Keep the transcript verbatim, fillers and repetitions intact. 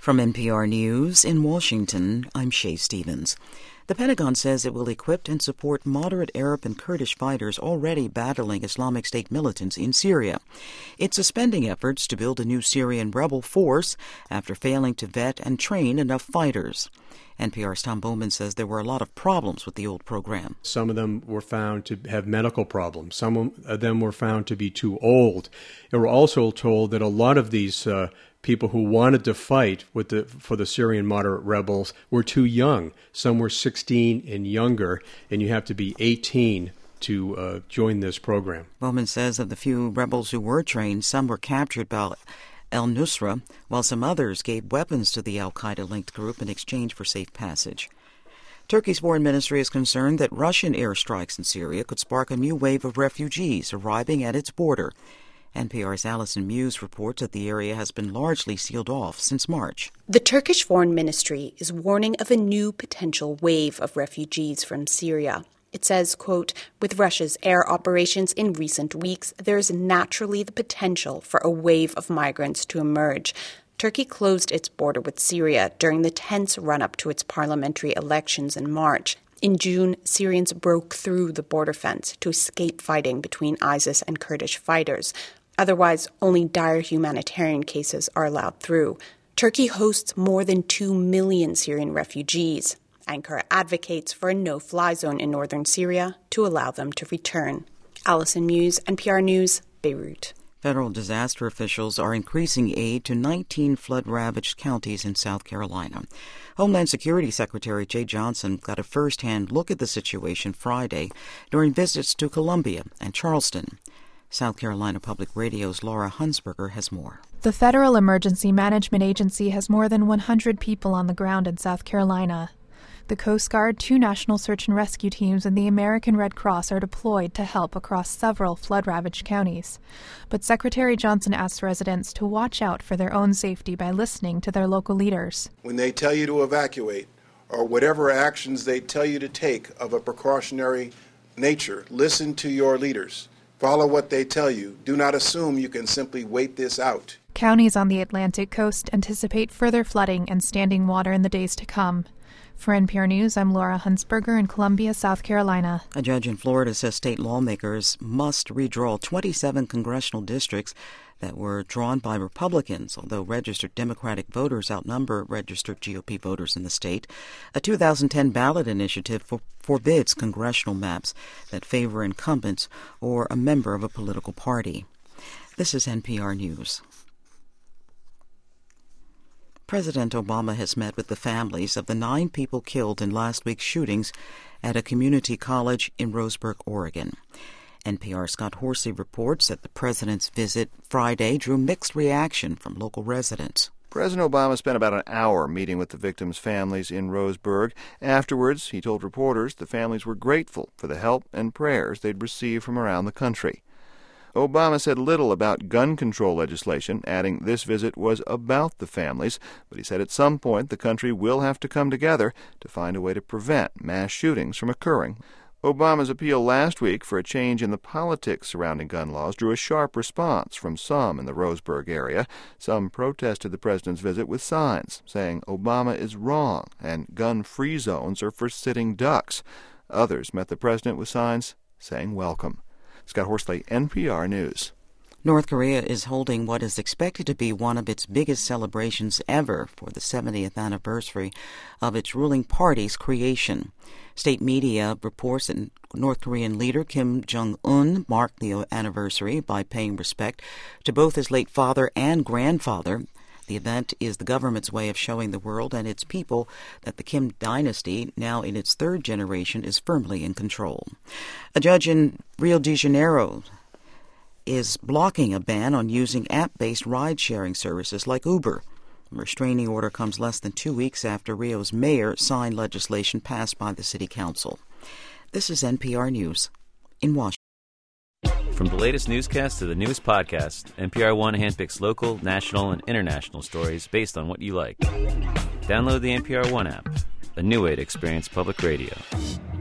From N P R News in Washington, I'm Shay Stevens. The Pentagon says it will equip and support moderate Arab and Kurdish fighters already battling Islamic State militants in Syria. It's suspending efforts to build a new Syrian rebel force after failing to vet and train enough fighters. N P R's Tom Bowman says there were a lot of problems with the old program. Some of them were found to have medical problems. Some of them were found to be too old. And we're also told that a lot of these uh, people who wanted to fight with the, for the Syrian moderate rebels were too young. Some were sixteen and younger, and you have to be eighteen to uh, join this program. Bowman says of the few rebels who were trained, some were captured by al-Nusra, while some others gave weapons to the al-Qaeda-linked group in exchange for safe passage. Turkey's foreign ministry is concerned that Russian airstrikes in Syria could spark a new wave of refugees arriving at its border. N P R's Alison Muse reports that the area has been largely sealed off since March. The Turkish foreign ministry is warning of a new potential wave of refugees from Syria. It says, quote, with Russia's air operations in recent weeks, there is naturally the potential for a wave of migrants to emerge. Turkey closed its border with Syria during the tense run-up to its parliamentary elections in March. In June, Syrians broke through the border fence to escape fighting between ISIS and Kurdish fighters. Otherwise, only dire humanitarian cases are allowed through. Turkey hosts more than two million Syrian refugees. Ankara advocates for a no-fly zone in northern Syria to allow them to return. Alison Muse, N P R News, Beirut. Federal disaster officials are increasing aid to nineteen flood-ravaged counties in South Carolina. Homeland Security Secretary Jeh Johnson got a first-hand look at the situation Friday during visits to Columbia and Charleston. South Carolina Public Radio's Laura Hunsberger has more. The Federal Emergency Management Agency has more than one hundred people on the ground in South Carolina. The Coast Guard, two National Search and Rescue teams, and the American Red Cross are deployed to help across several flood-ravaged counties. But Secretary Johnson asked residents to watch out for their own safety by listening to their local leaders. When they tell you to evacuate, or whatever actions they tell you to take of a precautionary nature, listen to your leaders. Follow what they tell you. Do not assume you can simply wait this out. Counties on the Atlantic coast anticipate further flooding and standing water in the days to come. For N P R News, I'm Laura Hunsberger in Columbia, South Carolina. A judge in Florida says state lawmakers must redraw twenty-seven congressional districts that were drawn by Republicans, although registered Democratic voters outnumber registered G O P voters in the state. A two thousand ten ballot initiative for, forbids congressional maps that favor incumbents or a member of a political party. This is N P R News. President Obama has met with the families of the nine people killed in last week's shootings at a community college in Roseburg, Oregon. N P R's Scott Horsley reports that the president's visit Friday drew mixed reaction from local residents. President Obama spent about an hour meeting with the victims' families in Roseburg. Afterwards, he told reporters the families were grateful for the help and prayers they'd received from around the country. Obama said little about gun control legislation, adding this visit was about the families, but he said at some point the country will have to come together to find a way to prevent mass shootings from occurring. Obama's appeal last week for a change in the politics surrounding gun laws drew a sharp response from some in the Roseburg area. Some protested the president's visit with signs saying Obama is wrong and gun-free zones are for sitting ducks. Others met the president with signs saying welcome. Scott Horsley, N P R News. North Korea is holding what is expected to be one of its biggest celebrations ever for the seventieth anniversary of its ruling party's creation. State media reports that North Korean leader Kim Jong-un marked the anniversary by paying respect to both his late father and grandfather. The event is the government's way of showing the world and its people that the Kim dynasty, now in its third generation, is firmly in control. A judge in Rio de Janeiro is blocking a ban on using app-based ride-sharing services like Uber. The restraining order comes less than two weeks after Rio's mayor signed legislation passed by the city council. This is N P R News in Washington. From the latest newscast to the newest podcast, N P R One handpicks local, national, and international stories based on what you like. Download the N P R One app, a new way to experience public radio.